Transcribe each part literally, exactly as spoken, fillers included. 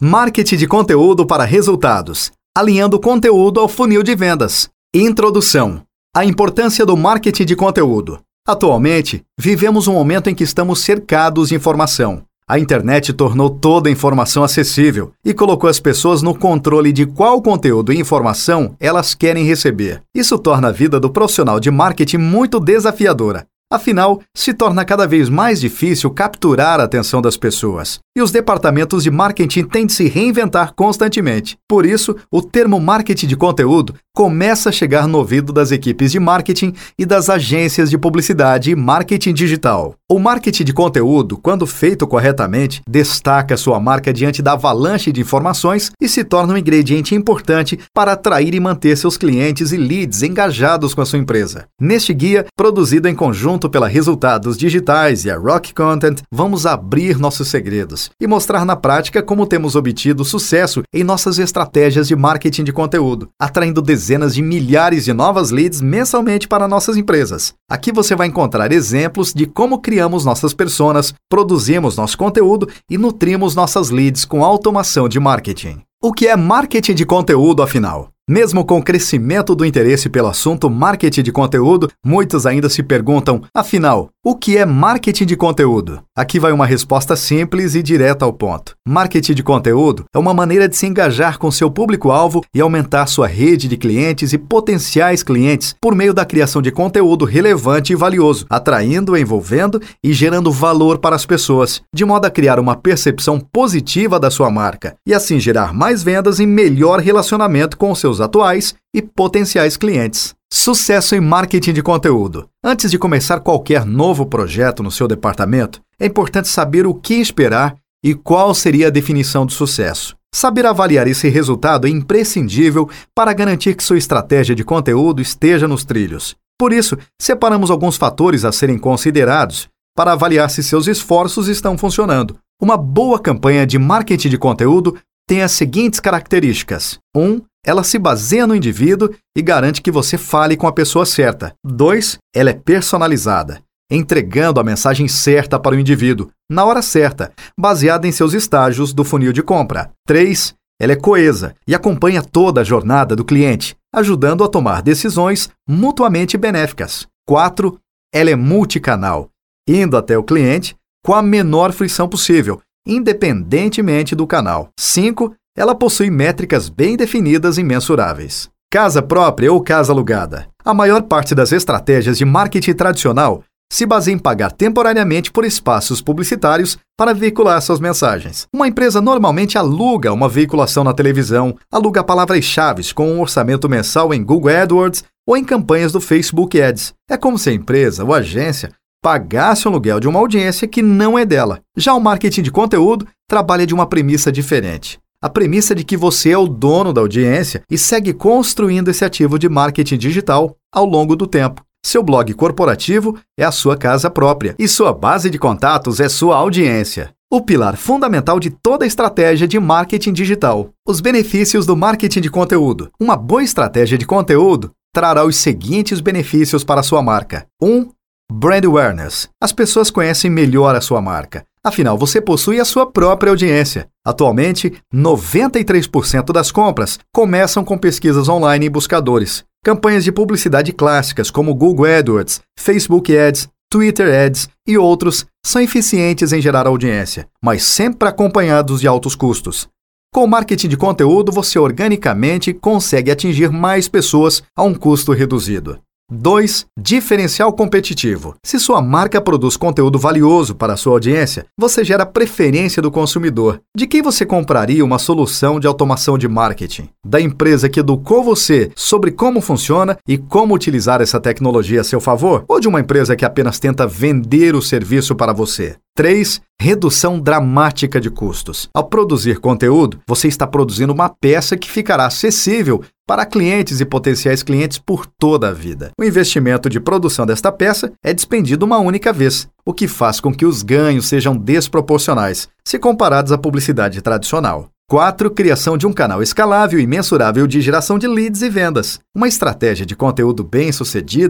Marketing de conteúdo para resultados, alinhando o conteúdo ao funil de vendas. Introdução. A importância do marketing de conteúdo. Atualmente, vivemos um momento em que estamos cercados de informação. A internet tornou toda a informação acessível e colocou as pessoas no controle de qual conteúdo e informação elas querem receber. Isso torna a vida do profissional de marketing muito desafiadora. Afinal, se torna cada vez mais difícil capturar a atenção das pessoas. E os departamentos de marketing têm de se reinventar constantemente. Por isso, o termo marketing de conteúdo começa a chegar no ouvido das equipes de marketing e das agências de publicidade e marketing digital. O marketing de conteúdo, quando feito corretamente, destaca sua marca diante da avalanche de informações e se torna um ingrediente importante para atrair e manter seus clientes e leads engajados com a sua empresa. Neste guia, produzido em conjunto pela Resultados Digitais e a Rock Content, vamos abrir nossos segredos e mostrar na prática como temos obtido sucesso em nossas estratégias de marketing de conteúdo, atraindo dezenas de milhares de novas leads mensalmente para nossas empresas. Aqui você vai encontrar exemplos de como criamos nossas personas, produzimos nosso conteúdo e nutrimos nossas leads com automação de marketing. O que é marketing de conteúdo, afinal? Mesmo com o crescimento do interesse pelo assunto marketing de conteúdo, muitos ainda se perguntam, afinal, o que é marketing de conteúdo? Aqui vai uma resposta simples e direta ao ponto. Marketing de conteúdo é uma maneira de se engajar com seu público-alvo e aumentar sua rede de clientes e potenciais clientes por meio da criação de conteúdo relevante e valioso, atraindo, envolvendo e gerando valor para as pessoas, de modo a criar uma percepção positiva da sua marca e assim gerar mais vendas e melhor relacionamento com os seus atuais e potenciais clientes. Sucesso em marketing de conteúdo. Antes de começar qualquer novo projeto no seu departamento, é importante saber o que esperar e qual seria a definição de sucesso. Saber avaliar esse resultado é imprescindível para garantir que sua estratégia de conteúdo esteja nos trilhos. Por isso, separamos alguns fatores a serem considerados para avaliar se seus esforços estão funcionando. Uma boa campanha de marketing de conteúdo tem as seguintes características. um. Ela se baseia no indivíduo e garante que você fale com a pessoa certa. dois. Ela é personalizada, entregando a mensagem certa para o indivíduo, na hora certa, baseada em seus estágios do funil de compra. três. Ela é coesa e acompanha toda a jornada do cliente, ajudando a tomar decisões mutuamente benéficas. quatro. Ela é multicanal, indo até o cliente com a menor frição possível, independentemente do canal. cinco. Ela possui métricas bem definidas e mensuráveis. Casa própria ou casa alugada. A maior parte das estratégias de marketing tradicional se baseia em pagar temporariamente por espaços publicitários para veicular suas mensagens. Uma empresa normalmente aluga uma veiculação na televisão, aluga palavras-chave com um orçamento mensal em Google AdWords ou em campanhas do Facebook Ads. É como se a empresa ou agência pagasse o aluguel de uma audiência que não é dela. Já o marketing de conteúdo trabalha de uma premissa diferente. A premissa de que você é o dono da audiência e segue construindo esse ativo de marketing digital ao longo do tempo. Seu blog corporativo é a sua casa própria e sua base de contatos é sua audiência. O pilar fundamental de toda a estratégia de marketing digital. Os benefícios do marketing de conteúdo. Uma boa estratégia de conteúdo trará os seguintes benefícios para a sua marca. um. Brand awareness. As pessoas conhecem melhor a sua marca. Afinal, você possui a sua própria audiência. Atualmente, noventa e três por cento das compras começam com pesquisas online em buscadores. Campanhas de publicidade clássicas como Google AdWords, Facebook Ads, Twitter Ads e outros são eficientes em gerar audiência, mas sempre acompanhados de altos custos. Com o marketing de conteúdo, você organicamente consegue atingir mais pessoas a um custo reduzido. dois. Diferencial competitivo. Se sua marca produz conteúdo valioso para a sua audiência, você gera preferência do consumidor. De quem você compraria uma solução de automação de marketing? Da empresa que educou você sobre como funciona e como utilizar essa tecnologia a seu favor? Ou de uma empresa que apenas tenta vender o serviço para você? três. Redução dramática de custos. Ao produzir conteúdo, você está produzindo uma peça que ficará acessível para clientes e potenciais clientes por toda a vida. O investimento de produção desta peça é despendido uma única vez, o que faz com que os ganhos sejam desproporcionais, se comparados à publicidade tradicional. quatro. Criação de um canal escalável e mensurável de geração de leads e vendas. Uma estratégia de conteúdo bem-sucedida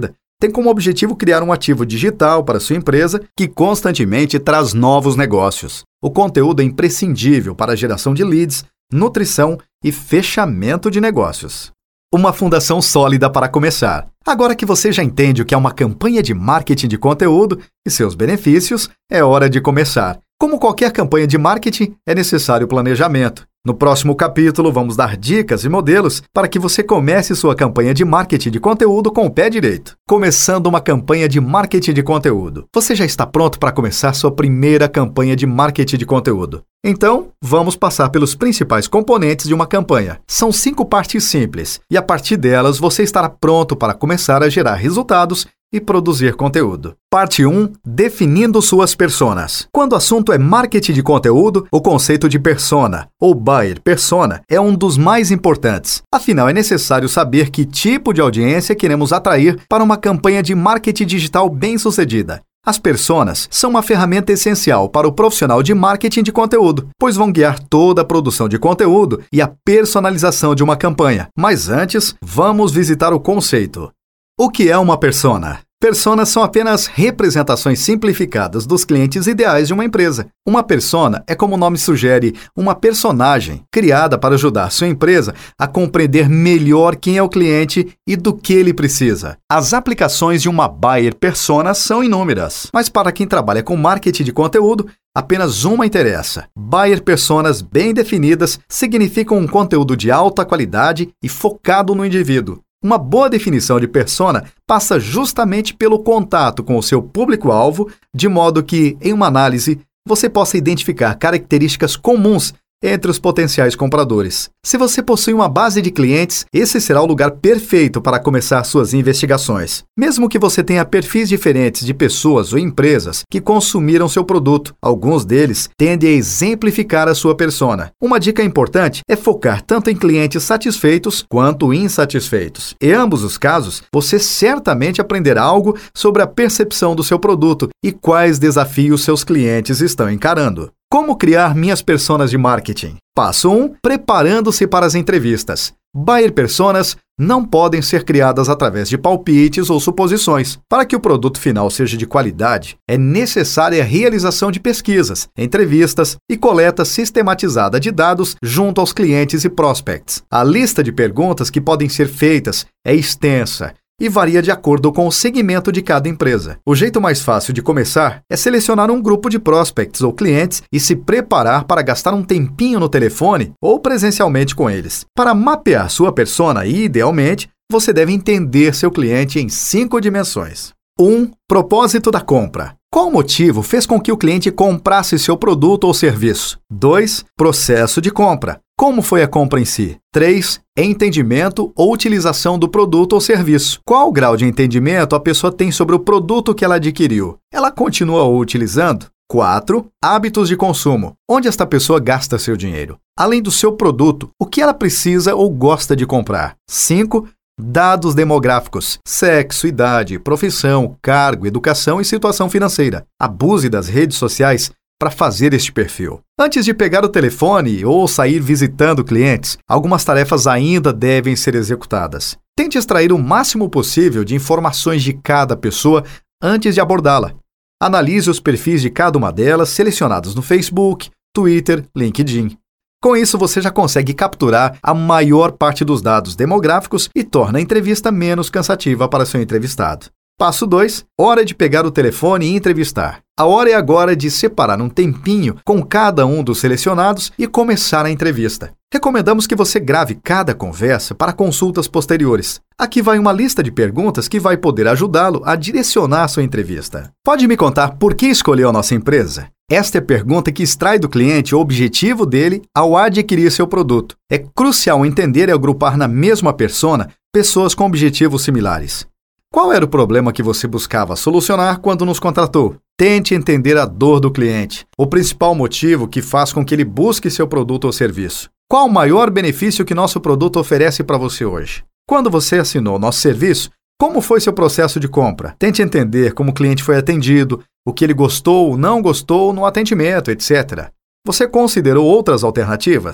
tem como objetivo criar um ativo digital para sua empresa que constantemente traz novos negócios. O conteúdo é imprescindível para a geração de leads, nutrição e fechamento de negócios. Uma fundação sólida para começar. Agora que você já entende o que é uma campanha de marketing de conteúdo e seus benefícios, é hora de começar. Como qualquer campanha de marketing, é necessário planejamento. No próximo capítulo, vamos dar dicas e modelos para que você comece sua campanha de marketing de conteúdo com o pé direito. Começando uma campanha de marketing de conteúdo. Você já está pronto para começar sua primeira campanha de marketing de conteúdo? Então, vamos passar pelos principais componentes de uma campanha. São cinco partes simples, e a partir delas você estará pronto para começar a gerar resultados e produzir conteúdo. Parte um. Definindo suas personas. Quando o assunto é marketing de conteúdo, o conceito de persona, ou buyer persona, é um dos mais importantes. Afinal, é necessário saber que tipo de audiência queremos atrair para uma campanha de marketing digital bem-sucedida. As personas são uma ferramenta essencial para o profissional de marketing de conteúdo, pois vão guiar toda a produção de conteúdo e a personalização de uma campanha. Mas antes, vamos visitar o conceito. O que é uma persona? Personas são apenas representações simplificadas dos clientes ideais de uma empresa. Uma persona é, como o nome sugere, uma personagem criada para ajudar sua empresa a compreender melhor quem é o cliente e do que ele precisa. As aplicações de uma buyer persona são inúmeras, mas para quem trabalha com marketing de conteúdo, apenas uma interessa. Buyer personas bem definidas significam um conteúdo de alta qualidade e focado no indivíduo. Uma boa definição de persona passa justamente pelo contato com o seu público-alvo, de modo que, em uma análise, você possa identificar características comuns entre os potenciais compradores. Se você possui uma base de clientes, esse será o lugar perfeito para começar suas investigações. Mesmo que você tenha perfis diferentes de pessoas ou empresas que consumiram seu produto, alguns deles tendem a exemplificar a sua persona. Uma dica importante é focar tanto em clientes satisfeitos quanto insatisfeitos. Em ambos os casos, você certamente aprenderá algo sobre a percepção do seu produto e quais desafios seus clientes estão encarando. Como criar minhas personas de marketing? Passo um. Preparando-se para as entrevistas. Buyer personas não podem ser criadas através de palpites ou suposições. Para que o produto final seja de qualidade, é necessária a realização de pesquisas, entrevistas e coleta sistematizada de dados junto aos clientes e prospects. A lista de perguntas que podem ser feitas é extensa e varia de acordo com o segmento de cada empresa. O jeito mais fácil de começar é selecionar um grupo de prospects ou clientes e se preparar para gastar um tempinho no telefone ou presencialmente com eles. Para mapear sua persona, idealmente, você deve entender seu cliente em cinco dimensões. um. Propósito da compra. Qual motivo fez com que o cliente comprasse seu produto ou serviço? dois. Processo de compra. Como foi a compra em si? três. Entendimento ou utilização do produto ou serviço. Qual grau de entendimento a pessoa tem sobre o produto que ela adquiriu? Ela continua o utilizando? quatro. Hábitos de consumo. Onde esta pessoa gasta seu dinheiro? Além do seu produto, o que ela precisa ou gosta de comprar? cinco. Dados demográficos. Sexo, idade, profissão, cargo, educação e situação financeira. Abuse das redes sociais para fazer este perfil. Antes de pegar o telefone ou sair visitando clientes, algumas tarefas ainda devem ser executadas. Tente extrair o máximo possível de informações de cada pessoa antes de abordá-la. Analise os perfis de cada uma delas selecionados no Facebook, Twitter, LinkedIn. Com isso, você já consegue capturar a maior parte dos dados demográficos e torna a entrevista menos cansativa para seu entrevistado. Passo dois. Hora de pegar o telefone e entrevistar. A hora é agora de separar um tempinho com cada um dos selecionados e começar a entrevista. Recomendamos que você grave cada conversa para consultas posteriores. Aqui vai uma lista de perguntas que vai poder ajudá-lo a direcionar sua entrevista. Pode me contar por que escolheu a nossa empresa? Esta é a pergunta que extrai do cliente o objetivo dele ao adquirir seu produto. É crucial entender e agrupar na mesma persona pessoas com objetivos similares. Qual era o problema que você buscava solucionar quando nos contratou? Tente entender a dor do cliente, o principal motivo que faz com que ele busque seu produto ou serviço. Qual o maior benefício que nosso produto oferece para você hoje? Quando você assinou nosso serviço, como foi seu processo de compra? Tente entender como o cliente foi atendido, o que ele gostou ou não gostou no atendimento, etcétera. Você considerou outras alternativas?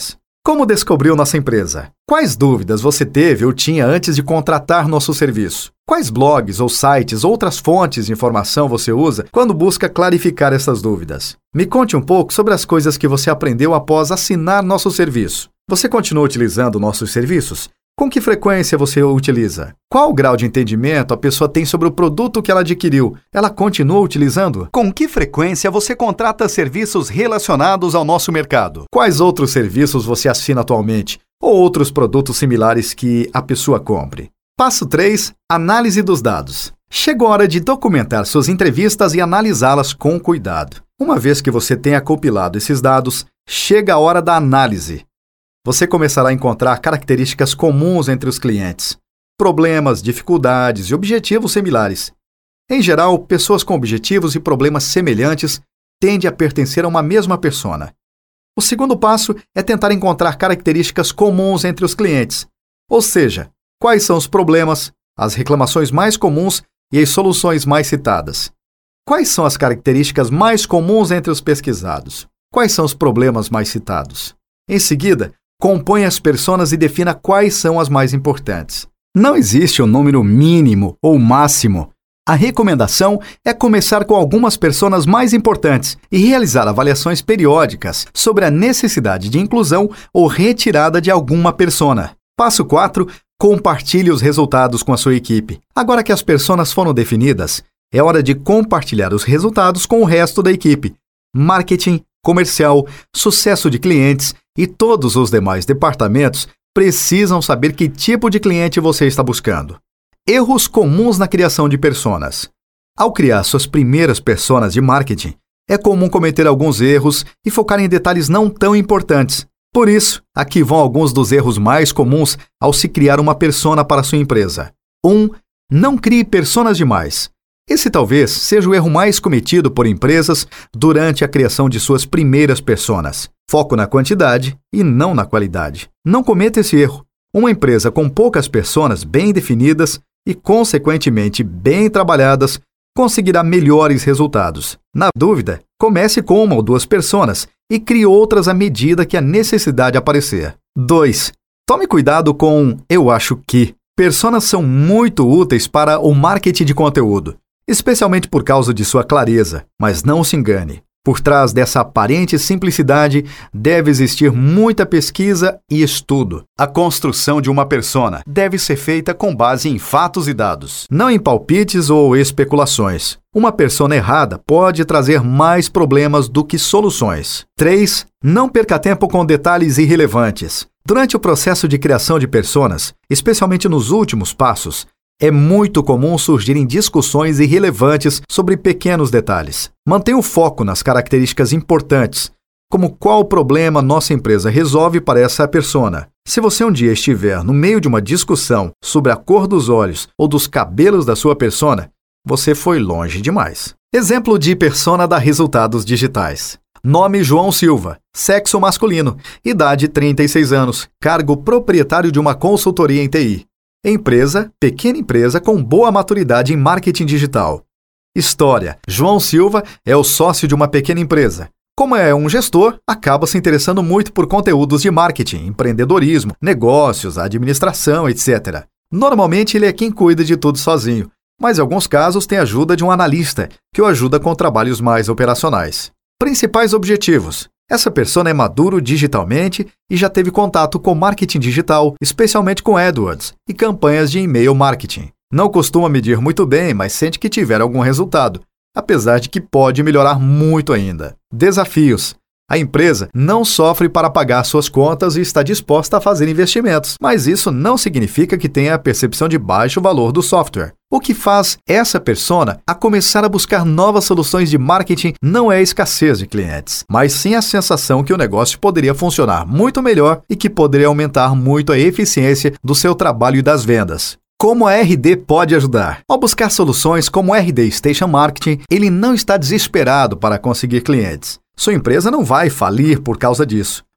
Como descobriu nossa empresa? Quais dúvidas você teve ou tinha antes de contratar nosso serviço? Quais blogs ou sites ou outras fontes de informação você usa quando busca clarificar essas dúvidas? Me conte um pouco sobre as coisas que você aprendeu após assinar nosso serviço. Você continua utilizando nossos serviços? Com que frequência você o utiliza? Qual o grau de entendimento a pessoa tem sobre o produto que ela adquiriu? Ela continua utilizando? Com que frequência você contrata serviços relacionados ao nosso mercado? Quais outros serviços você assina atualmente? Ou outros produtos similares que a pessoa compre? Passo três. Análise dos dados. Chegou a hora de documentar suas entrevistas e analisá-las com cuidado. Uma vez que você tenha compilado esses dados, chega a hora da análise. Você começará a encontrar características comuns entre os clientes, problemas, dificuldades e objetivos similares. Em geral, pessoas com objetivos e problemas semelhantes tendem a pertencer a uma mesma persona. O segundo passo é tentar encontrar características comuns entre os clientes, ou seja, quais são os problemas, as reclamações mais comuns e as soluções mais citadas. Quais são as características mais comuns entre os pesquisados? Quais são os problemas mais citados? Em seguida, compõe as personas e defina quais são as mais importantes. Não existe um número mínimo ou máximo. A recomendação é começar com algumas personas mais importantes e realizar avaliações periódicas sobre a necessidade de inclusão ou retirada de alguma persona. Passo quatro. Compartilhe os resultados com a sua equipe. Agora que as personas foram definidas, é hora de compartilhar os resultados com o resto da equipe. Marketing, comercial, sucesso de clientes e todos os demais departamentos precisam saber que tipo de cliente você está buscando. Erros comuns na criação de personas. Ao criar suas primeiras personas de marketing, é comum cometer alguns erros e focar em detalhes não tão importantes. Por isso, aqui vão alguns dos erros mais comuns ao se criar uma persona para sua empresa. um. Não crie personas demais. Esse talvez seja o erro mais cometido por empresas durante a criação de suas primeiras personas. Foco na quantidade e não na qualidade. Não cometa esse erro. Uma empresa com poucas personas bem definidas e, consequentemente, bem trabalhadas, conseguirá melhores resultados. Na dúvida, comece com uma ou duas personas e crie outras à medida que a necessidade aparecer. dois. Tome cuidado com "eu acho que". Personas são muito úteis para o marketing de conteúdo, especialmente por causa de sua clareza, mas não se engane. Por trás dessa aparente simplicidade, deve existir muita pesquisa e estudo. A construção de uma persona deve ser feita com base em fatos e dados, não em palpites ou especulações. Uma persona errada pode trazer mais problemas do que soluções. três. Não perca tempo com detalhes irrelevantes. Durante o processo de criação de personas, especialmente nos últimos passos, é muito comum surgirem discussões irrelevantes sobre pequenos detalhes. Mantenha o foco nas características importantes, como qual problema nossa empresa resolve para essa persona. Se você um dia estiver no meio de uma discussão sobre a cor dos olhos ou dos cabelos da sua persona, você foi longe demais. Exemplo de persona dá resultados digitais. Nome João Silva, sexo masculino, idade trinta e seis anos, cargo proprietário de uma consultoria em T I. Empresa, pequena empresa com boa maturidade em marketing digital. História: João Silva é o sócio de uma pequena empresa. Como é um gestor, acaba se interessando muito por conteúdos de marketing, empreendedorismo, negócios, administração, etcétera. Normalmente ele é quem cuida de tudo sozinho, mas em alguns casos tem ajuda de um analista, que o ajuda com trabalhos mais operacionais. Principais objetivos: essa persona é maduro digitalmente e já teve contato com marketing digital, especialmente com AdWords e campanhas de e-mail marketing. Não costuma medir muito bem, mas sente que tiver algum resultado, apesar de que pode melhorar muito ainda. Desafios: a empresa não sofre para pagar suas contas e está disposta a fazer investimentos, mas isso não significa que tenha a percepção de baixo valor do software. O que faz essa persona a começar a buscar novas soluções de marketing não é a escassez de clientes, mas sim a sensação que o negócio poderia funcionar muito melhor e que poderia aumentar muito a eficiência do seu trabalho e das vendas. Como a R D pode ajudar? Ao buscar soluções como R D Station Marketing, ele não está desesperado para conseguir clientes. Sua empresa não vai falir por causa disso,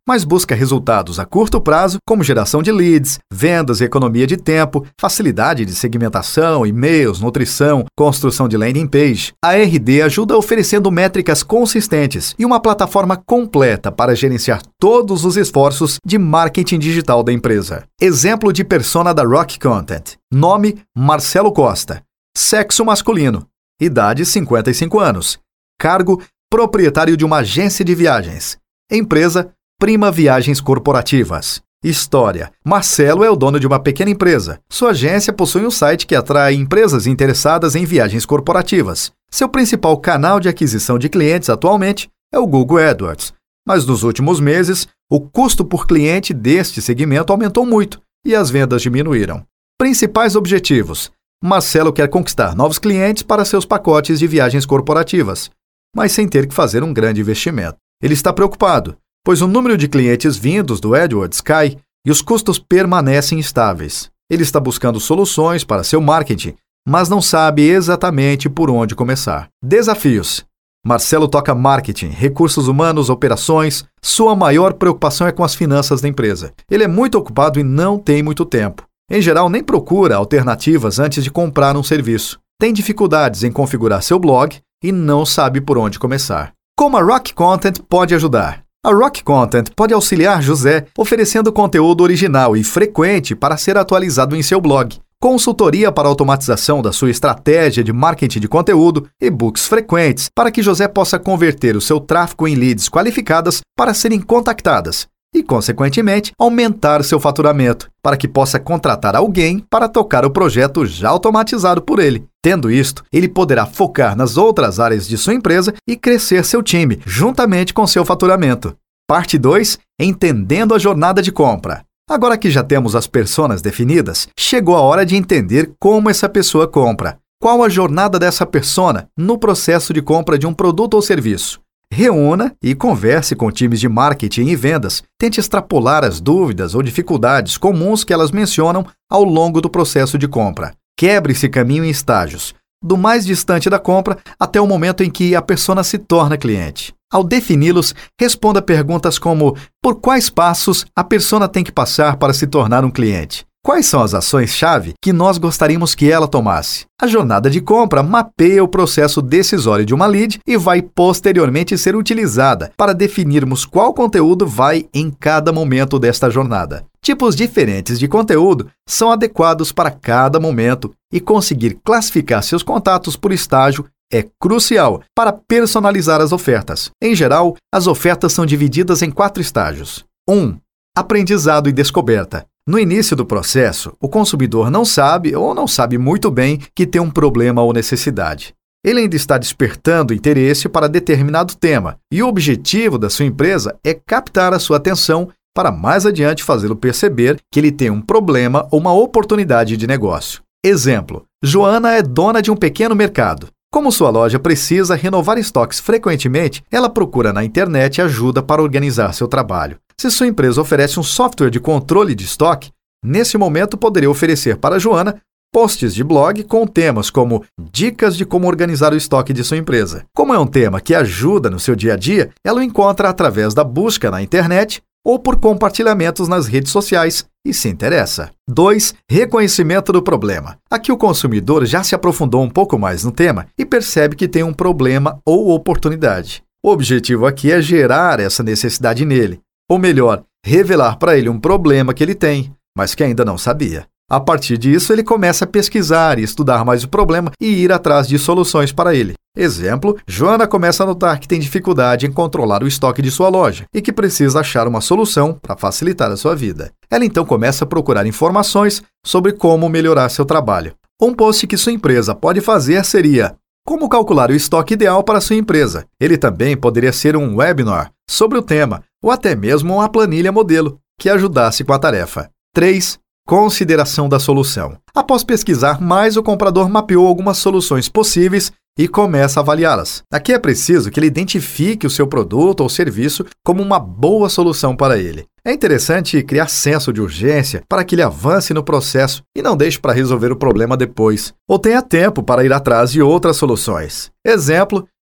mas busca resultados a curto prazo, como geração de leads, vendas e economia de tempo, facilidade de segmentação, e-mails, nutrição, construção de landing page. A R D ajuda oferecendo métricas consistentes e uma plataforma completa para gerenciar todos os esforços de marketing digital da empresa. Exemplo de persona da Rock Content. Nome: Marcelo Costa. Sexo masculino. Idade: cinquenta e cinco anos. Cargo: proprietário de uma agência de viagens. Empresa: Prima Viagens Corporativas. História: Marcelo é o dono de uma pequena empresa. Sua agência possui um site que atrai empresas interessadas em viagens corporativas. Seu principal canal de aquisição de clientes atualmente é o Google AdWords, mas nos últimos meses, o custo por cliente deste segmento aumentou muito e as vendas diminuíram. Principais objetivos: Marcelo quer conquistar novos clientes para seus pacotes de viagens corporativas, mas sem ter que fazer um grande investimento. Ele está preocupado, pois o número de clientes vindos do AdWords cai e os custos permanecem estáveis. Ele está buscando soluções para seu marketing, mas não sabe exatamente por onde começar. Desafios: Marcelo toca marketing, recursos humanos, operações. Sua maior preocupação é com as finanças da empresa. Ele é muito ocupado e não tem muito tempo. Em geral, nem procura alternativas antes de comprar um serviço. Tem dificuldades em configurar seu blog e não sabe por onde começar. Como a Rock Content pode ajudar? A Rock Content pode auxiliar José oferecendo conteúdo original e frequente para ser atualizado em seu blog, consultoria para automatização da sua estratégia de marketing de conteúdo, e-books frequentes para que José possa converter o seu tráfego em leads qualificadas para serem contactadas e, consequentemente, aumentar seu faturamento, para que possa contratar alguém para tocar o projeto já automatizado por ele. Tendo isto, ele poderá focar nas outras áreas de sua empresa e crescer seu time, juntamente com seu faturamento. Parte dois. Entendendo a jornada de compra. Agora que já temos as personas definidas, chegou a hora de entender como essa pessoa compra. Qual a jornada dessa persona no processo de compra de um produto ou serviço? Reúna e converse com times de marketing e vendas. Tente extrapolar as dúvidas ou dificuldades comuns que elas mencionam ao longo do processo de compra. Quebre esse caminho em estágios, do mais distante da compra até o momento em que a persona se torna cliente. Ao defini-los, responda perguntas como: por quais passos a persona tem que passar para se tornar um cliente? Quais são as ações-chave que nós gostaríamos que ela tomasse? A jornada de compra mapeia o processo decisório de uma lead e vai posteriormente ser utilizada para definirmos qual conteúdo vai em cada momento desta jornada. Tipos diferentes de conteúdo são adequados para cada momento e conseguir classificar seus contatos por estágio é crucial para personalizar as ofertas. Em geral, as ofertas são divididas em quatro estágios. um. Aprendizado e descoberta. No início do processo, o consumidor não sabe ou não sabe muito bem que tem um problema ou necessidade. Ele ainda está despertando interesse para determinado tema e o objetivo da sua empresa é captar a sua atenção para mais adiante fazê-lo perceber que ele tem um problema ou uma oportunidade de negócio. Exemplo: Joana é dona de um pequeno mercado. Como sua loja precisa renovar estoques frequentemente, ela procura na internet ajuda para organizar seu trabalho. Se sua empresa oferece um software de controle de estoque, nesse momento poderia oferecer para Joana posts de blog com temas como dicas de como organizar o estoque de sua empresa. Como é um tema que ajuda no seu dia a dia, ela o encontra através da busca na internet ou por compartilhamentos nas redes sociais e se interessa. dois. Reconhecimento do problema. Aqui o consumidor já se aprofundou um pouco mais no tema e percebe que tem um problema ou oportunidade. O objetivo aqui é gerar essa necessidade nele, ou melhor, revelar para ele um problema que ele tem, mas que ainda não sabia. A partir disso, ele começa a pesquisar e estudar mais o problema e ir atrás de soluções para ele. Exemplo: Joana começa a notar que tem dificuldade em controlar o estoque de sua loja e que precisa achar uma solução para facilitar a sua vida. Ela então começa a procurar informações sobre como melhorar seu trabalho. Um post que sua empresa pode fazer seria: como calcular o estoque ideal para sua empresa. Ele também poderia ser um webinar sobre o tema, ou até mesmo uma planilha modelo que ajudasse com a tarefa. três. Consideração da solução. Após pesquisar mais, o comprador mapeou algumas soluções possíveis e começa a avaliá-las. Aqui é preciso que ele identifique o seu produto ou serviço como uma boa solução para ele. É interessante criar senso de urgência para que ele avance no processo e não deixe para resolver o problema depois, ou tenha tempo para ir atrás de outras soluções. Exemplo: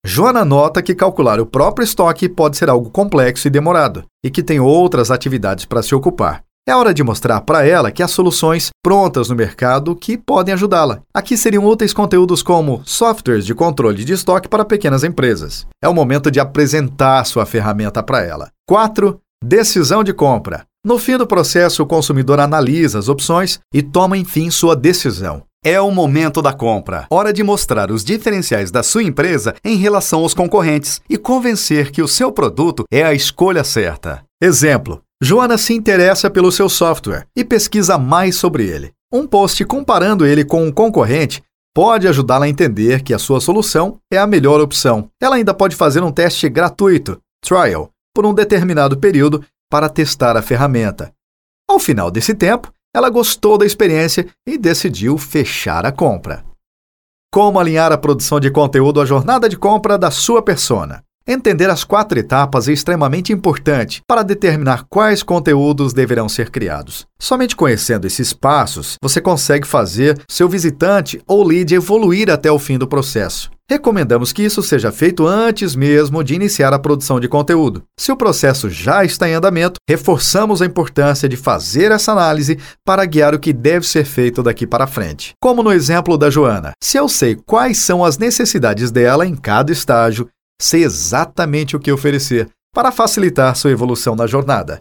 Joana nota que calcular o próprio estoque pode ser algo complexo e demorado, e que tem outras atividades para se ocupar. É hora de mostrar para ela que há soluções prontas no mercado que podem ajudá-la. Aqui seriam úteis conteúdos como softwares de controle de estoque para pequenas empresas. É o momento de apresentar sua ferramenta para ela. quatro. Decisão de compra. No fim do processo, o consumidor analisa as opções e toma, enfim, sua decisão. É o momento da compra. Hora de mostrar os diferenciais da sua empresa em relação aos concorrentes e convencer que o seu produto é a escolha certa. Exemplo: Joana se interessa pelo seu software e pesquisa mais sobre ele. Um post comparando ele com um concorrente pode ajudá-la a entender que a sua solução é a melhor opção. Ela ainda pode fazer um teste gratuito, trial, por um determinado período para testar a ferramenta. Ao final desse tempo, ela gostou da experiência e decidiu fechar a compra. Como alinhar a produção de conteúdo à jornada de compra da sua persona? Entender as quatro etapas é extremamente importante para determinar quais conteúdos deverão ser criados. Somente conhecendo esses passos, você consegue fazer seu visitante ou lead evoluir até o fim do processo. Recomendamos que isso seja feito antes mesmo de iniciar a produção de conteúdo. Se o processo já está em andamento, reforçamos a importância de fazer essa análise para guiar o que deve ser feito daqui para frente. Como no exemplo da Joana, se eu sei quais são as necessidades dela em cada estágio, sei exatamente o que oferecer para facilitar sua evolução na jornada.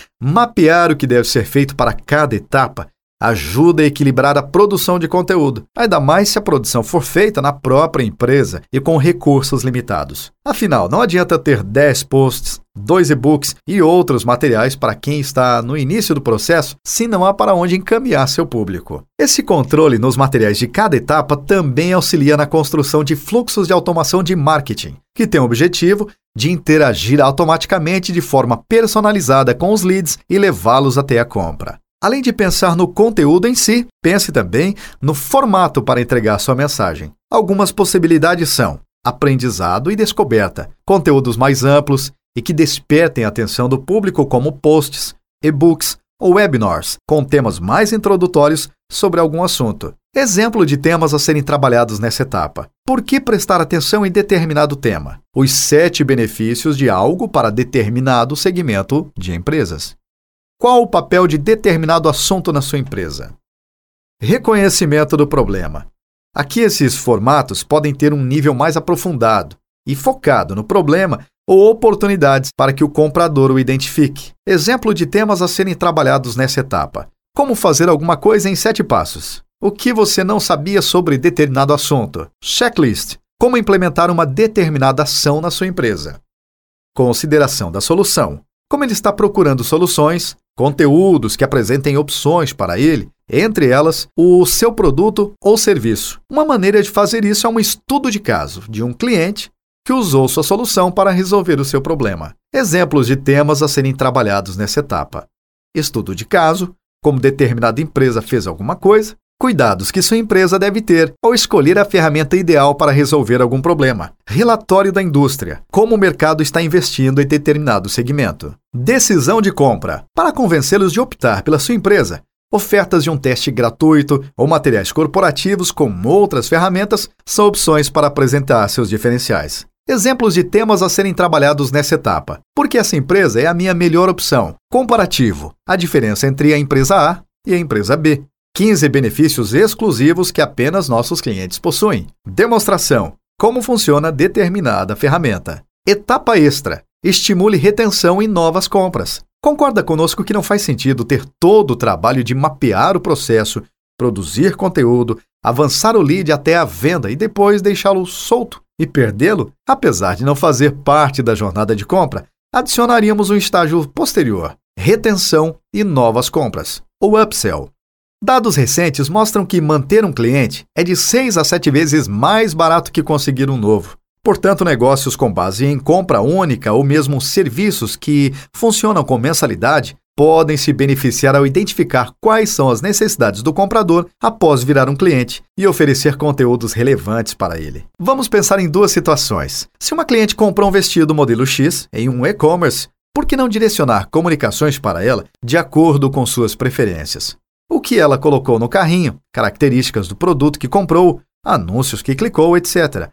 Mapear o que deve ser feito para cada etapa ajuda a equilibrar a produção de conteúdo, ainda mais se a produção for feita na própria empresa e com recursos limitados. Afinal, não adianta ter dez posts, dois e-books e outros materiais para quem está no início do processo, se não há para onde encaminhar seu público. Esse controle nos materiais de cada etapa também auxilia na construção de fluxos de automação de marketing, que tem o objetivo de interagir automaticamente de forma personalizada com os leads e levá-los até a compra. Além de pensar no conteúdo em si, pense também no formato para entregar sua mensagem. Algumas possibilidades são aprendizado e descoberta, conteúdos mais amplos e que despertem a atenção do público, como posts, e-books ou webinars, com temas mais introdutórios sobre algum assunto. Exemplo de temas a serem trabalhados nessa etapa. Por que prestar atenção em determinado tema? Os sete benefícios de algo para determinado segmento de empresas. Qual o papel de determinado assunto na sua empresa? Reconhecimento do problema. Aqui esses formatos podem ter um nível mais aprofundado e focado no problema ou oportunidades para que o comprador o identifique. Exemplo de temas a serem trabalhados nessa etapa. Como fazer alguma coisa em sete passos. O que você não sabia sobre determinado assunto. Checklist. Como implementar uma determinada ação na sua empresa. Consideração da solução. Como ele está procurando soluções, conteúdos que apresentem opções para ele, entre elas, o seu produto ou serviço. Uma maneira de fazer isso é um estudo de caso de um cliente que usou sua solução para resolver o seu problema. Exemplos de temas a serem trabalhados nessa etapa. Estudo de caso, como determinada empresa fez alguma coisa, cuidados que sua empresa deve ter ao escolher a ferramenta ideal para resolver algum problema. Relatório da indústria, como o mercado está investindo em determinado segmento. Decisão de compra, para convencê-los de optar pela sua empresa. Ofertas de um teste gratuito ou materiais corporativos com outras ferramentas são opções para apresentar seus diferenciais. Exemplos de temas a serem trabalhados nessa etapa. Por que essa empresa é a minha melhor opção? Comparativo. A diferença entre a empresa A e a empresa B. quinze benefícios exclusivos que apenas nossos clientes possuem. Demonstração. Como funciona determinada ferramenta. Etapa extra. Estimule retenção e novas compras. Concorda conosco que não faz sentido ter todo o trabalho de mapear o processo, produzir conteúdo, avançar o lead até a venda e depois deixá-lo solto e perdê-lo? Apesar de não fazer parte da jornada de compra, adicionaríamos um estágio posterior, retenção e novas compras, ou upsell. Dados recentes mostram que manter um cliente é de seis a sete vezes mais barato que conseguir um novo. Portanto, negócios com base em compra única ou mesmo serviços que funcionam com mensalidade podem se beneficiar ao identificar quais são as necessidades do comprador após virar um cliente e oferecer conteúdos relevantes para ele. Vamos pensar em duas situações. Se uma cliente comprou um vestido modelo X em um e-commerce, por que não direcionar comunicações para ela de acordo com suas preferências? O que ela colocou no carrinho, características do produto que comprou, anúncios que clicou, etcétera.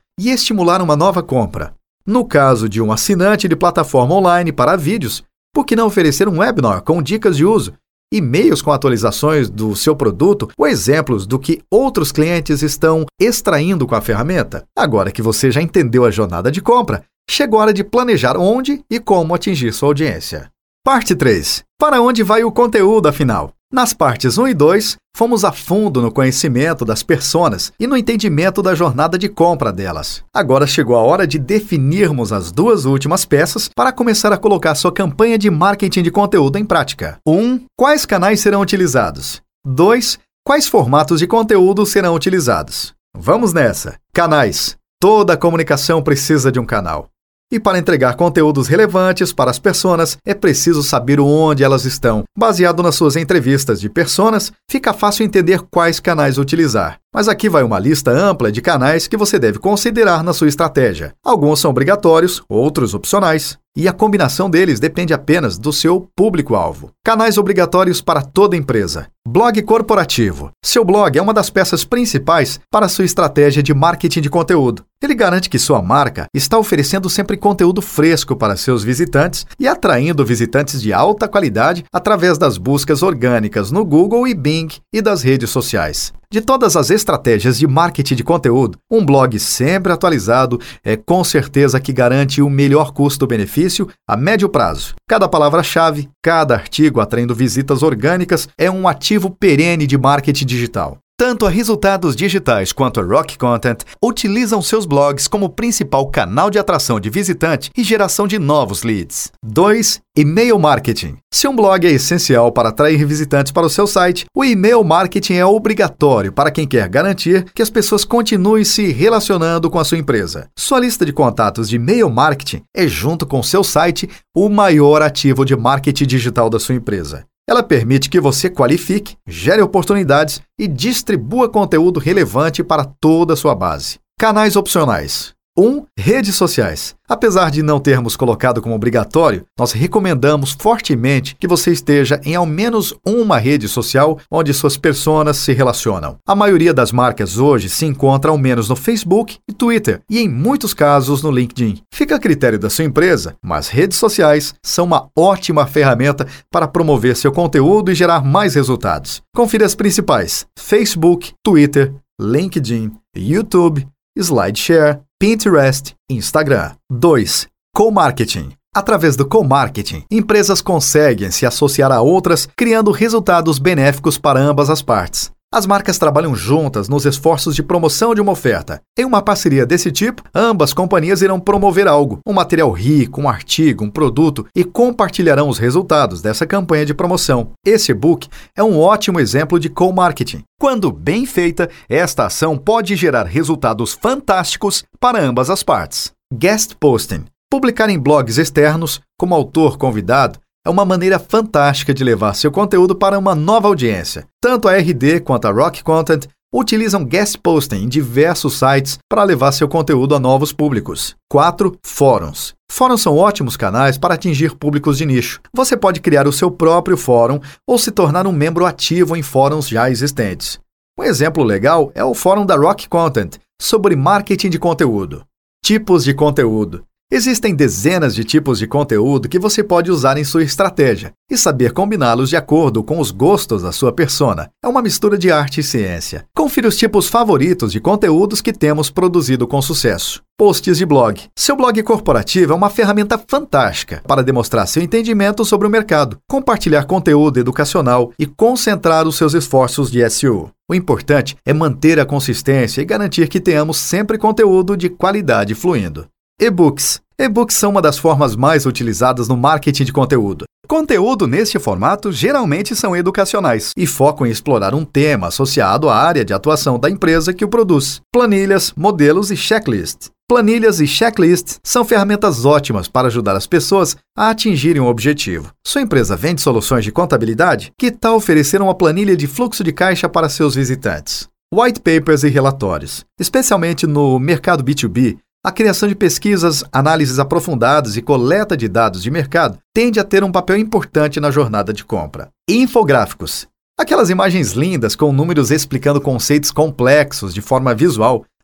e estimular uma nova compra. No caso de um assinante de plataforma online para vídeos, por que não oferecer um webinar com dicas de uso, e-mails com atualizações do seu produto ou exemplos do que outros clientes estão extraindo com a ferramenta? Agora que você já entendeu a jornada de compra, chegou a hora de planejar onde e como atingir sua audiência. Parte três. Para onde vai o conteúdo, afinal? Nas partes um e dois, fomos a fundo no conhecimento das personas e no entendimento da jornada de compra delas. Agora chegou a hora de definirmos as duas últimas peças para começar a colocar sua campanha de marketing de conteúdo em prática. um. Quais canais serão utilizados? dois. Quais formatos de conteúdo serão utilizados? Vamos nessa! Canais. Toda comunicação precisa de um canal. E para entregar conteúdos relevantes para as personas, é preciso saber onde elas estão. Baseado nas suas entrevistas de personas, fica fácil entender quais canais utilizar. Mas aqui vai uma lista ampla de canais que você deve considerar na sua estratégia. Alguns são obrigatórios, outros opcionais. E a combinação deles depende apenas do seu público-alvo. Canais obrigatórios para toda empresa. Blog corporativo. Seu blog é uma das peças principais para a sua estratégia de marketing de conteúdo. Ele garante que sua marca está oferecendo sempre conteúdo fresco para seus visitantes e atraindo visitantes de alta qualidade através das buscas orgânicas no Google e Bing e das redes sociais. De todas as estratégias de marketing de conteúdo, um blog sempre atualizado é com certeza que garante o melhor custo-benefício a médio prazo. Cada palavra-chave, cada artigo atraindo visitas orgânicas é um ativo perene de marketing digital. Tanto a Resultados Digitais quanto a Rock Content utilizam seus blogs como principal canal de atração de visitante e geração de novos leads. dois. E-mail marketing. Se um blog é essencial para atrair visitantes para o seu site, o e-mail marketing é obrigatório para quem quer garantir que as pessoas continuem se relacionando com a sua empresa. Sua lista de contatos de e-mail marketing é, junto com seu site, o maior ativo de marketing digital da sua empresa. Ela permite que você qualifique, gere oportunidades e distribua conteúdo relevante para toda a sua base. Canais opcionais. um. Redes sociais. Apesar de não termos colocado como obrigatório, nós recomendamos fortemente que você esteja em ao menos uma rede social onde suas personas se relacionam. A maioria das marcas hoje se encontra ao menos no Facebook e Twitter e, em muitos casos, no LinkedIn. Fica a critério da sua empresa, mas redes sociais são uma ótima ferramenta para promover seu conteúdo e gerar mais resultados. Confira as principais: Facebook, Twitter, LinkedIn, YouTube, SlideShare, Pinterest, Instagram. dois. Co-marketing. Através do co-marketing, empresas conseguem se associar a outras, criando resultados benéficos para ambas as partes. As marcas trabalham juntas nos esforços de promoção de uma oferta. Em uma parceria desse tipo, ambas companhias irão promover algo, um material rico, um artigo, um produto, e compartilharão os resultados dessa campanha de promoção. Esse e-book é um ótimo exemplo de co-marketing. Quando bem feita, esta ação pode gerar resultados fantásticos para ambas as partes. Guest posting. Publicar em blogs externos, como autor convidado, é uma maneira fantástica de levar seu conteúdo para uma nova audiência. Tanto a R D quanto a Rock Content utilizam guest posting em diversos sites para levar seu conteúdo a novos públicos. quatro. Fóruns. Fóruns são ótimos canais para atingir públicos de nicho. Você pode criar o seu próprio fórum ou se tornar um membro ativo em fóruns já existentes. Um exemplo legal é o fórum da Rock Content, sobre marketing de conteúdo. Tipos de conteúdo. Existem dezenas de tipos de conteúdo que você pode usar em sua estratégia e saber combiná-los de acordo com os gostos da sua persona. É uma mistura de arte e ciência. Confira os tipos favoritos de conteúdos que temos produzido com sucesso. Posts de blog. Seu blog corporativo é uma ferramenta fantástica para demonstrar seu entendimento sobre o mercado, compartilhar conteúdo educacional e concentrar os seus esforços de S E O. O importante é manter a consistência e garantir que tenhamos sempre conteúdo de qualidade fluindo. E-books. E-books são uma das formas mais utilizadas no marketing de conteúdo. Conteúdo neste formato geralmente são educacionais e focam em explorar um tema associado à área de atuação da empresa que o produz. Planilhas, modelos e checklists. Planilhas e checklists são ferramentas ótimas para ajudar as pessoas a atingirem um objetivo. Sua empresa vende soluções de contabilidade? Que tal oferecer uma planilha de fluxo de caixa para seus visitantes? White papers e relatórios. Especialmente no mercado B dois B, a criação de pesquisas, análises aprofundadas e coleta de dados de mercado tende a ter um papel importante na jornada de compra. Infográficos. Aquelas imagens lindas com números explicando conceitos complexos de forma visual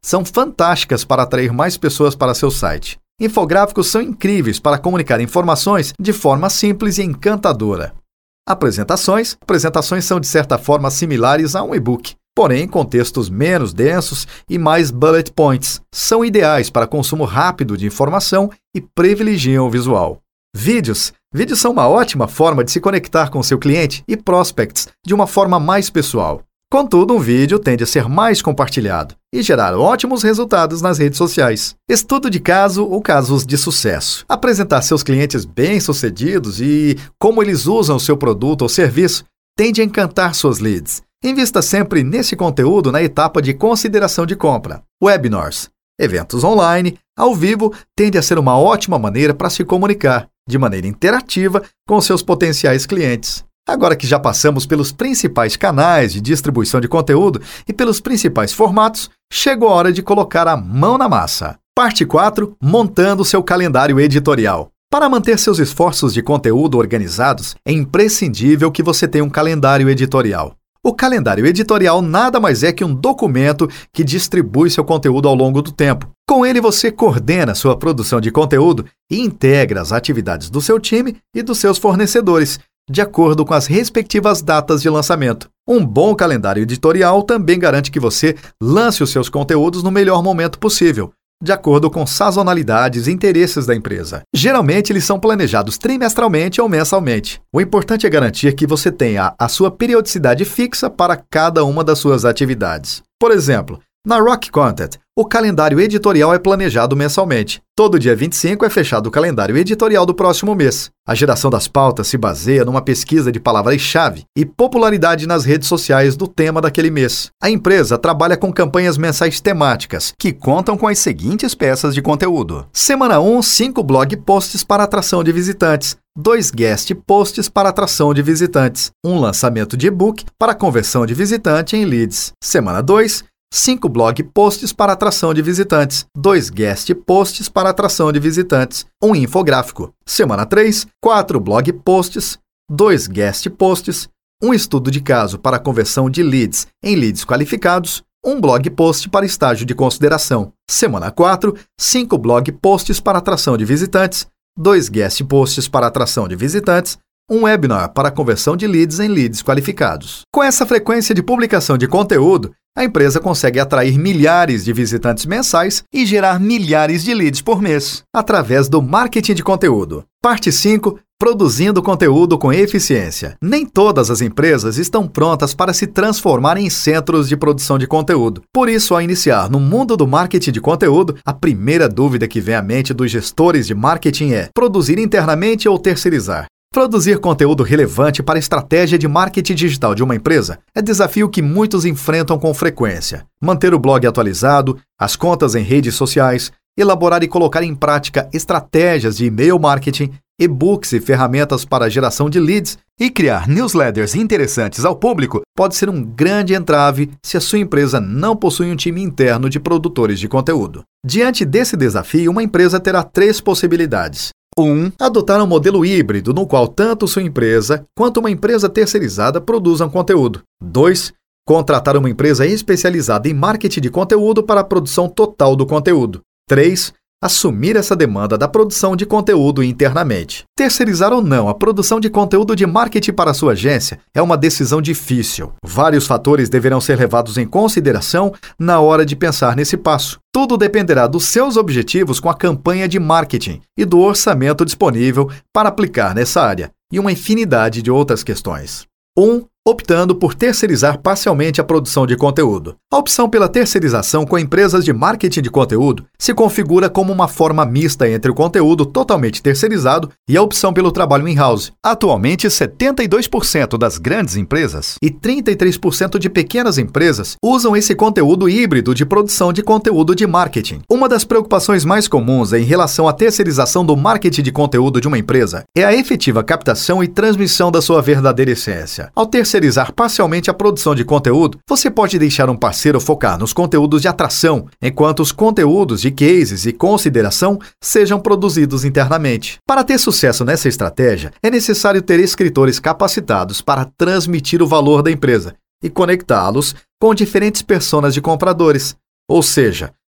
são fantásticas para atrair mais pessoas para seu site. Infográficos são incríveis para comunicar informações de forma simples e encantadora. Apresentações. Apresentações são de certa forma similares a um e-book, porém com textos menos densos e mais bullet points. São ideais para consumo rápido de informação e privilegiam o visual. Vídeos. Vídeos são uma ótima forma de se conectar com seu cliente e prospects de uma forma mais pessoal. Contudo, um vídeo tende a ser mais compartilhado e gerar ótimos resultados nas redes sociais. Estudo de caso ou casos de sucesso. Apresentar seus clientes bem-sucedidos e como eles usam o seu produto ou serviço tende a encantar suas leads. Invista sempre nesse conteúdo na etapa de consideração de compra. Webinars. Eventos online, ao vivo, tende a ser uma ótima maneira para se comunicar de maneira interativa com seus potenciais clientes. Agora que já passamos pelos principais canais de distribuição de conteúdo e pelos principais formatos, chegou a hora de colocar a mão na massa. Parte quatro. Montando seu calendário editorial. Para manter seus esforços de conteúdo organizados, é imprescindível que você tenha um calendário editorial. O calendário editorial nada mais é que um documento que distribui seu conteúdo ao longo do tempo. Com ele, você coordena sua produção de conteúdo e integra as atividades do seu time e dos seus fornecedores, de acordo com as respectivas datas de lançamento. Um bom calendário editorial também garante que você lance os seus conteúdos no melhor momento possível, de acordo com sazonalidades e interesses da empresa. Geralmente, eles são planejados trimestralmente ou mensalmente. O importante é garantir que você tenha a sua periodicidade fixa para cada uma das suas atividades. Por exemplo, na Rock Content, o calendário editorial é planejado mensalmente. Todo dia vinte e cinco é fechado o calendário editorial do próximo mês. A geração das pautas se baseia numa pesquisa de palavras-chave e popularidade nas redes sociais do tema daquele mês. A empresa trabalha com campanhas mensais temáticas, que contam com as seguintes peças de conteúdo. Semana um, cinco blog posts para atração de visitantes. Dois guest posts para atração de visitantes. Um lançamento de e-book para conversão de visitante em leads. Semana dois, cinco blog posts para atração de visitantes, dois guest posts para atração de visitantes, um infográfico. Semana três, quatro blog posts, dois guest posts, um estudo de caso para conversão de leads em leads qualificados, um blog post para estágio de consideração. Semana quatro, cinco blog posts para atração de visitantes, dois guest posts para atração de visitantes, um webinar para conversão de leads em leads qualificados. Com essa frequência de publicação de conteúdo, a empresa consegue atrair milhares de visitantes mensais e gerar milhares de leads por mês, através do marketing de conteúdo. Parte cinco. Produzindo conteúdo com eficiência. Nem todas as empresas estão prontas para se transformar em centros de produção de conteúdo. Por isso, ao iniciar no mundo do marketing de conteúdo, a primeira dúvida que vem à mente dos gestores de marketing é: produzir internamente ou terceirizar? Produzir conteúdo relevante para a estratégia de marketing digital de uma empresa é desafio que muitos enfrentam com frequência. Manter o blog atualizado, as contas em redes sociais, elaborar e colocar em prática estratégias de e-mail marketing, e-books e ferramentas para a geração de leads e criar newsletters interessantes ao público pode ser um grande entrave se a sua empresa não possui um time interno de produtores de conteúdo. Diante desse desafio, uma empresa terá três possibilidades. um. Adotar um modelo híbrido no qual tanto sua empresa quanto uma empresa terceirizada produzam conteúdo. dois. Contratar uma empresa especializada em marketing de conteúdo para a produção total do conteúdo. três. Assumir essa demanda da produção de conteúdo internamente. Terceirizar ou não a produção de conteúdo de marketing para a sua agência é uma decisão difícil. Vários fatores deverão ser levados em consideração na hora de pensar nesse passo. Tudo dependerá dos seus objetivos com a campanha de marketing e do orçamento disponível para aplicar nessa área, e uma infinidade de outras questões. um. Optando por terceirizar parcialmente a produção de conteúdo. A opção pela terceirização com empresas de marketing de conteúdo se configura como uma forma mista entre o conteúdo totalmente terceirizado e a opção pelo trabalho in-house. Atualmente, setenta e dois por cento das grandes empresas e trinta e três por cento de pequenas empresas usam esse conteúdo híbrido de produção de conteúdo de marketing. Uma das preocupações mais comuns em relação à terceirização do marketing de conteúdo de uma empresa é a efetiva captação e transmissão da sua verdadeira essência. Ao terceirizar parcialmente a produção de conteúdo, você pode deixar um parceiro focar nos conteúdos de atração, enquanto os conteúdos de cases e consideração sejam produzidos internamente. Para ter sucesso nessa estratégia, é necessário ter escritores capacitados para transmitir o valor da empresa e conectá-los com diferentes personas de compradores, ou seja,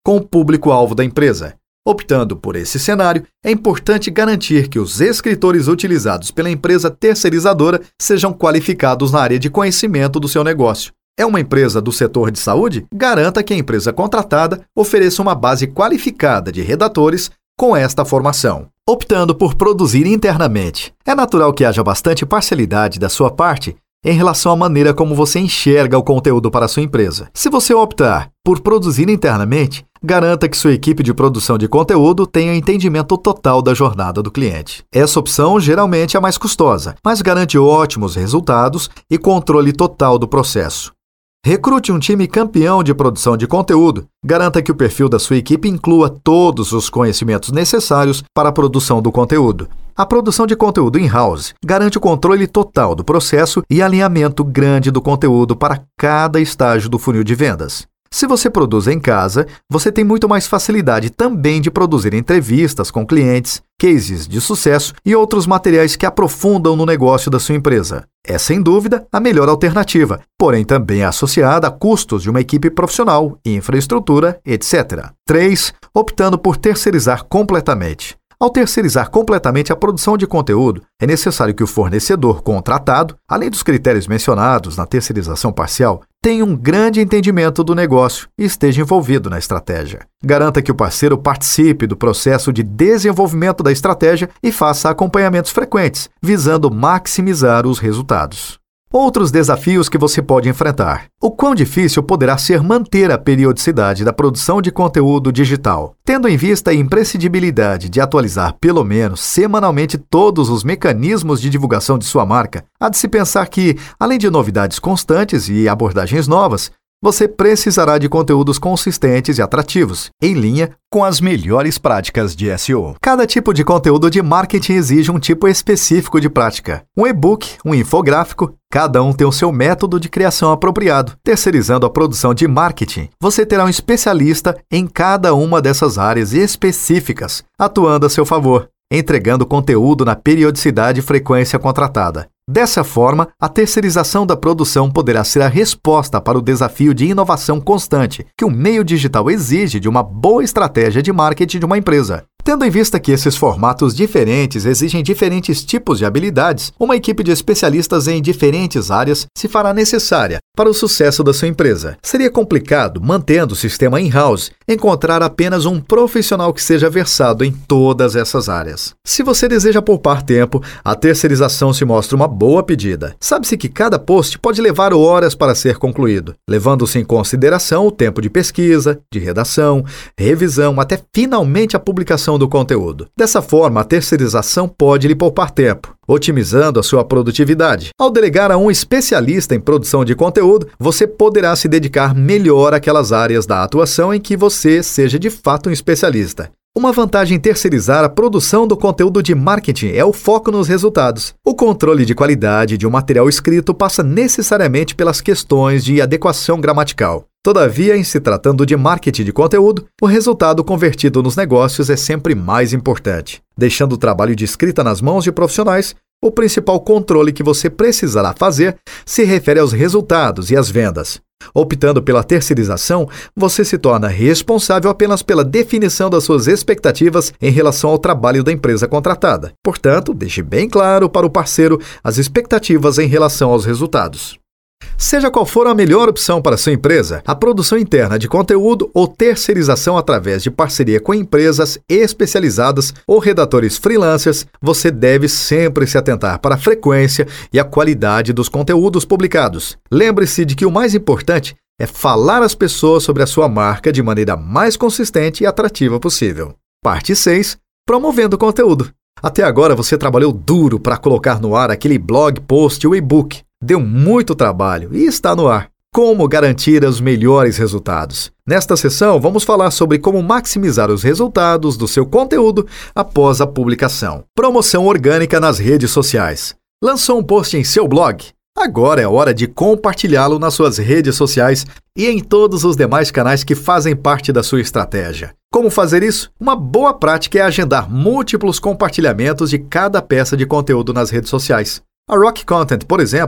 com o público-alvo da empresa. Optando por esse cenário, é importante garantir que os escritores utilizados pela empresa terceirizadora sejam qualificados na área de conhecimento do seu negócio. É uma empresa do setor de saúde? Garanta que a empresa contratada ofereça uma base qualificada de redatores com esta formação. Optando por produzir internamente, é natural que haja bastante parcialidade da sua parte em relação à maneira como você enxerga o conteúdo para a sua empresa. Se você optar por produzir internamente, garanta que sua equipe de produção de conteúdo tenha entendimento total da jornada do cliente. Essa opção geralmente é a mais custosa, mas garante ótimos resultados e controle total do processo. Recrute um time campeão de produção de conteúdo. Garanta que o perfil da sua equipe inclua todos os conhecimentos necessários para a produção do conteúdo. A produção de conteúdo in-house garante o controle total do processo e alinhamento grande do conteúdo para cada estágio do funil de vendas. Se você produz em casa, você tem muito mais facilidade também de produzir entrevistas com clientes, cases de sucesso e outros materiais que aprofundam no negócio da sua empresa. É, sem dúvida, a melhor alternativa, porém também é associada a custos de uma equipe profissional, infraestrutura, etcétera. três. Optando por terceirizar completamente. Ao terceirizar completamente a produção de conteúdo, é necessário que o fornecedor contratado, além dos critérios mencionados na terceirização parcial, tenha um grande entendimento do negócio e esteja envolvido na estratégia. Garanta que o parceiro participe do processo de desenvolvimento da estratégia e faça acompanhamentos frequentes, visando maximizar os resultados. Outros desafios que você pode enfrentar. O quão difícil poderá ser manter a periodicidade da produção de conteúdo digital, tendo em vista a imprescindibilidade de atualizar pelo menos semanalmente todos os mecanismos de divulgação de sua marca. Há de se pensar que, além de novidades constantes e abordagens novas, você precisará de conteúdos consistentes e atrativos, em linha com as melhores práticas de S E O. Cada tipo de conteúdo de marketing exige um tipo específico de prática. Um e-book, um infográfico, cada um tem o seu método de criação apropriado. Terceirizando a produção de marketing, você terá um especialista em cada uma dessas áreas específicas, atuando a seu favor, entregando conteúdo na periodicidade e frequência contratada. Dessa forma, a terceirização da produção poderá ser a resposta para o desafio de inovação constante que o meio digital exige de uma boa estratégia de marketing de uma empresa. Tendo em vista que esses formatos diferentes exigem diferentes tipos de habilidades, uma equipe de especialistas em diferentes áreas se fará necessária para o sucesso da sua empresa. Seria complicado, mantendo o sistema in-house, encontrar apenas um profissional que seja versado em todas essas áreas. Se você deseja poupar tempo, a terceirização se mostra uma boa pedida. Sabe-se que cada post pode levar horas para ser concluído, levando-se em consideração o tempo de pesquisa, de redação, revisão, até finalmente a publicação do conteúdo. Dessa forma, a terceirização pode lhe poupar tempo, otimizando a sua produtividade. Ao delegar a um especialista em produção de conteúdo, você poderá se dedicar melhor àquelas áreas da atuação em que você seja de fato um especialista. Uma vantagem em terceirizar a produção do conteúdo de marketing é o foco nos resultados. O controle de qualidade de um material escrito passa necessariamente pelas questões de adequação gramatical. Todavia, em se tratando de marketing de conteúdo, o resultado convertido nos negócios é sempre mais importante. Deixando o trabalho de escrita nas mãos de profissionais, o principal controle que você precisará fazer se refere aos resultados e às vendas. Optando pela terceirização, você se torna responsável apenas pela definição das suas expectativas em relação ao trabalho da empresa contratada. Portanto, deixe bem claro para o parceiro as expectativas em relação aos resultados. Seja qual for a melhor opção para sua empresa, a produção interna de conteúdo ou terceirização através de parceria com empresas especializadas ou redatores freelancers, você deve sempre se atentar para a frequência e a qualidade dos conteúdos publicados. Lembre-se de que o mais importante é falar às pessoas sobre a sua marca de maneira mais consistente e atrativa possível. Parte seis. Promovendo conteúdo. Até agora você trabalhou duro para colocar no ar aquele blog post ou e-book. Deu muito trabalho e está no ar. Como garantir os melhores resultados? Nesta sessão, vamos falar sobre como maximizar os resultados do seu conteúdo após a publicação. Promoção orgânica nas redes sociais. Lançou um post em seu blog? Agora é hora de compartilhá-lo nas suas redes sociais e em todos os demais canais que fazem parte da sua estratégia. Como fazer isso? Uma boa prática é agendar múltiplos compartilhamentos de cada peça de conteúdo nas redes sociais. A Rock Content, por exemplo,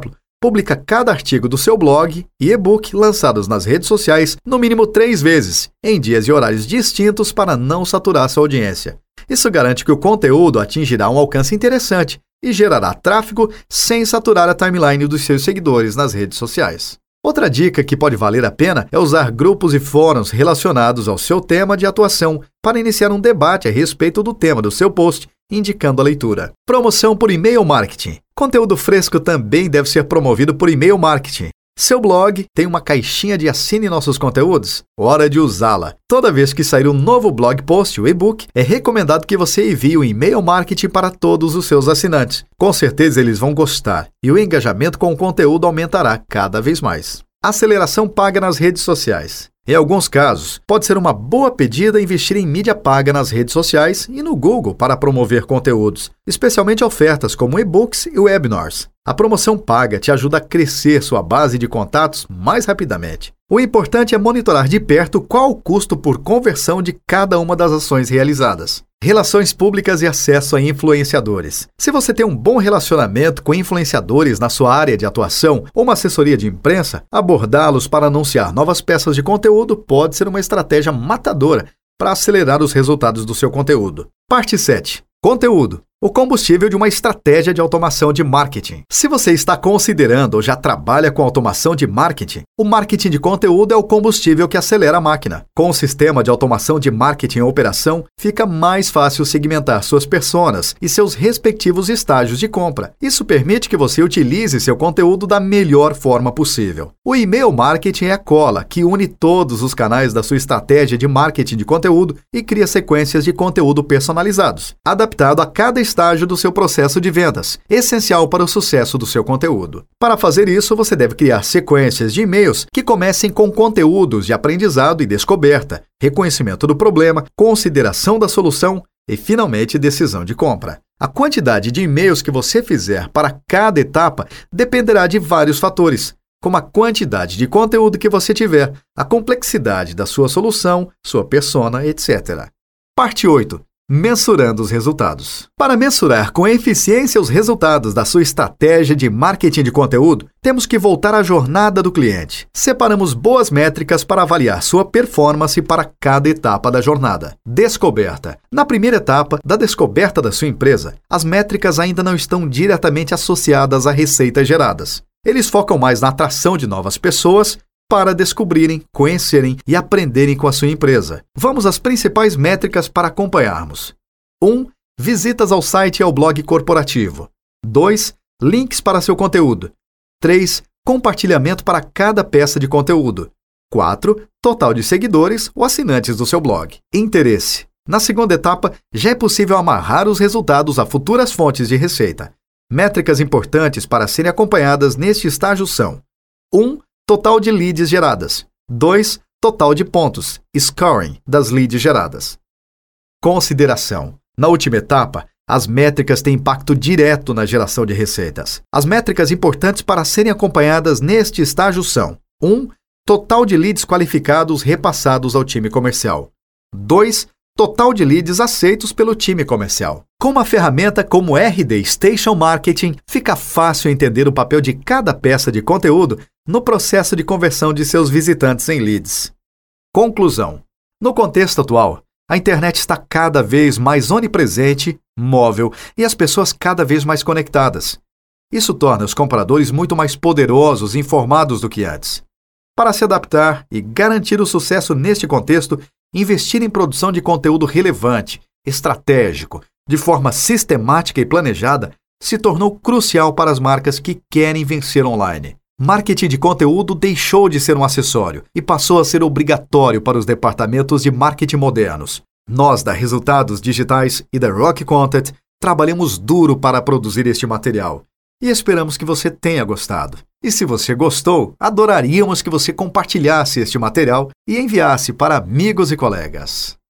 Publica cada artigo do seu blog e e-book lançados nas redes sociais no mínimo três vezes, em dias e horários distintos para não saturar sua audiência. Isso garante que o conteúdo atingirá um alcance interessante e gerará tráfego sem saturar a timeline dos seus seguidores nas redes sociais. Outra dica que pode valer a pena é usar grupos e fóruns relacionados ao seu tema de atuação para iniciar um debate a respeito do tema do seu post, indicando a leitura. Promoção por e-mail marketing. Conteúdo fresco também deve ser promovido por e-mail marketing. Seu blog tem uma caixinha de assine nossos conteúdos? Hora de usá-la. Toda vez que sair um novo blog post ou e-book, é recomendado que você envie um e-mail marketing para todos os seus assinantes. Com certeza eles vão gostar e o engajamento com o conteúdo aumentará cada vez mais. Aceleração paga nas redes sociais. Em alguns casos, pode ser uma boa pedida investir em mídia paga nas redes sociais e no Google para promover conteúdos, especialmente ofertas como e-books e webinars. A promoção paga te ajuda a crescer sua base de contatos mais rapidamente. O importante é monitorar de perto qual o custo por conversão de cada uma das ações realizadas. Relações públicas e acesso a influenciadores. Se você tem um bom relacionamento com influenciadores na sua área de atuação ou uma assessoria de imprensa, abordá-los para anunciar novas peças de conteúdo pode ser uma estratégia matadora para acelerar os resultados do seu conteúdo. Parte sete. Conteúdo. O combustível de uma estratégia de automação de marketing. Se você está considerando ou já trabalha com automação de marketing, o marketing de conteúdo é o combustível que acelera a máquina. Com o sistema de automação de marketing em operação, fica mais fácil segmentar suas personas e seus respectivos estágios de compra. Isso permite que você utilize seu conteúdo da melhor forma possível. O e-mail marketing é a cola que une todos os canais da sua estratégia de marketing de conteúdo e cria sequências de conteúdo personalizados, adaptado a cada estágio do seu processo de vendas, essencial para o sucesso do seu conteúdo. Para fazer isso, você deve criar sequências de e-mails que comecem com conteúdos de aprendizado e descoberta, reconhecimento do problema, consideração da solução e, finalmente, decisão de compra. A quantidade de e-mails que você fizer para cada etapa dependerá de vários fatores, como a quantidade de conteúdo que você tiver, a complexidade da sua solução, sua persona, etcétera. Parte oito. Mensurando os resultados. Para mensurar com eficiência os resultados da sua estratégia de marketing de conteúdo, temos que voltar à jornada do cliente. Separamos boas métricas para avaliar sua performance para cada etapa da jornada. Descoberta. Na primeira etapa da descoberta da sua empresa, as métricas ainda não estão diretamente associadas a receitas geradas. Eles focam mais na atração de novas pessoas para descobrirem, conhecerem e aprenderem com a sua empresa. Vamos às principais métricas para acompanharmos. um. Visitas ao site e ao blog corporativo. dois. Links para seu conteúdo. três. Compartilhamento para cada peça de conteúdo. quatro. Total de seguidores ou assinantes do seu blog. Interesse. Na segunda etapa, já é possível amarrar os resultados a futuras fontes de receita. Métricas importantes para serem acompanhadas neste estágio são: um. Total de leads geradas. dois. Total de pontos, scoring, das leads geradas. Consideração. Na última etapa, as métricas têm impacto direto na geração de receitas. As métricas importantes para serem acompanhadas neste estágio são: um. Total de leads qualificados repassados ao time comercial. dois. Total de leads aceitos pelo time comercial. Com uma ferramenta como R D Station Marketing, fica fácil entender o papel de cada peça de conteúdo no processo de conversão de seus visitantes em leads. Conclusão. No contexto atual, a internet está cada vez mais onipresente, móvel e as pessoas cada vez mais conectadas. Isso torna os compradores muito mais poderosos e informados do que antes. Para se adaptar e garantir o sucesso neste contexto, investir em produção de conteúdo relevante, estratégico, de forma sistemática e planejada, se tornou crucial para as marcas que querem vencer online. Marketing de conteúdo deixou de ser um acessório e passou a ser obrigatório para os departamentos de marketing modernos. Nós, da Resultados Digitais e da Rock Content, trabalhamos duro para produzir este material e esperamos que você tenha gostado. E se você gostou, adoraríamos que você compartilhasse este material e enviasse para amigos e colegas.